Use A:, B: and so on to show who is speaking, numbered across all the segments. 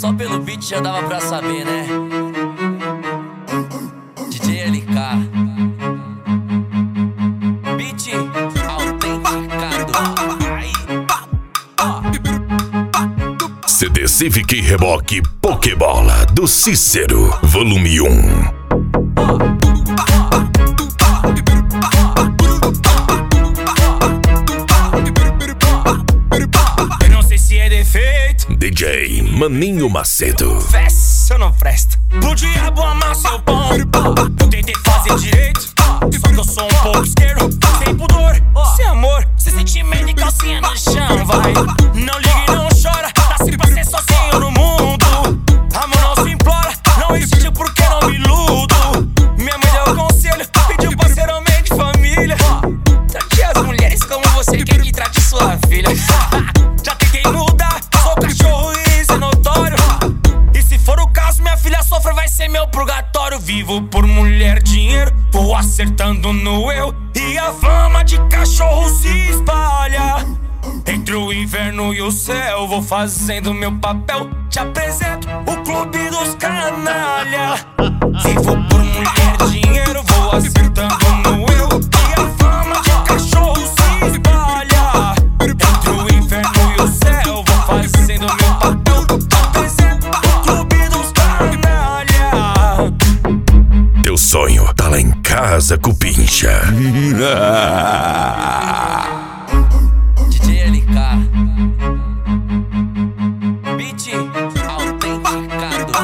A: Só pelo beat já dava pra saber, né? DJ LK, beat autenticado.
B: CD Civic Reboque Pokébola do Cícero, volume 1.
C: Eu não sei se é defeito,
B: DJ Maninho Macedo.
C: festa ou não presta. Pro diabo amar seu pão. Eu tentei fazer direito, só que eu sou um pouco esquerdo. Sem pudor, sem amor, sem sentimento e calcinha no chão, vai. Não ligue, não chora, nasci pra ser sozinho no mundo. Amor não se implora, não existe porque não me iludo. Minha mãe deu conselho, pediu pra ser homem de família. Trate as mulheres como você quer que trate sua filha. Já tentei mudar, sou cachorro e isso é notório. E se for o caso, minha filha sofre, vai ser meu purgatório. Vivo por mulher, dinheiro, vou acertando no eu. E a fama de cachorro se espalha entre o inverno e o céu. Vou fazendo meu papel, te apresento o clube dos canalha. Vivo por mulher, dinheiro, vou acertando no eu. E a fama de cachorro se espalha entre o inferno e o céu. Vou fazendo meu papel, te apresento o clube dos canalha.
B: Teu sonho tá lá em casa, Cupincha.
A: DJ LK, beat autenticado.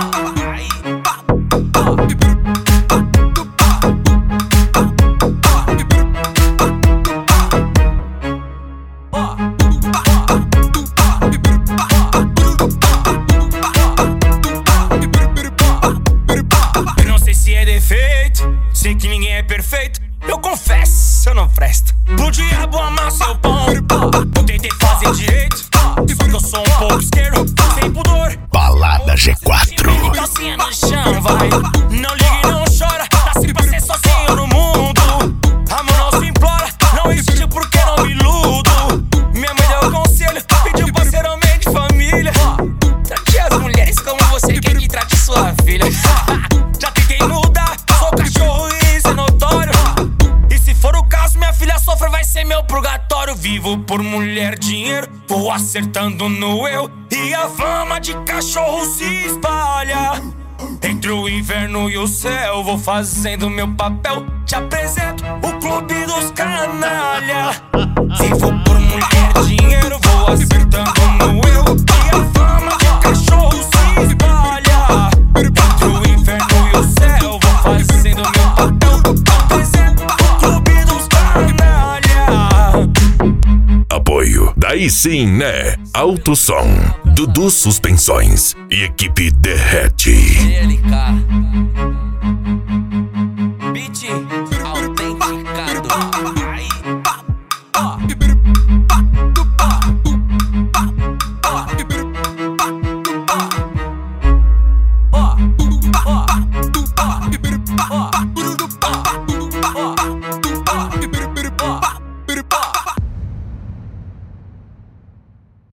C: Eu não sei se é defeito, sei que ninguém é perfeito. Eu confesso, eu não presto. Pro diabo amar seu pão. Eu tentei fazer direito, só que eu sou um pouco esquerdo. Sem pudor,
B: Balada G4.
C: calcinha no chão, vai. Não ligue, não chora, nasci pra ser sozinho no mundo. Amor não se implora, não existe porque não me iludo. Minha mãe deu conselho, pediu pra ser homem de família. Trate as mulheres como você quer que trate sua filha. Já tentei mudar, sou cachorro e isso é notório. E se for o caso, minha filha sofre, vai ser meu purgatório. Vivo por mulher, dinheiro, vou acertando no eu. E a fama de cachorro se espalha entre o inverno e o céu. Vou fazendo meu papel, te apresento o clube dos canalha. Vivo por mulher, dinheiro, vou acertando no eu. E a fama de cachorro se espalha entre o inferno e o céu. Vou fazendo meu papel, te apresento o clube dos canalha.
B: Apoio, daí sim, né? Alto Som, Dudu Suspensões e equipe Derrete.
A: DJ LK.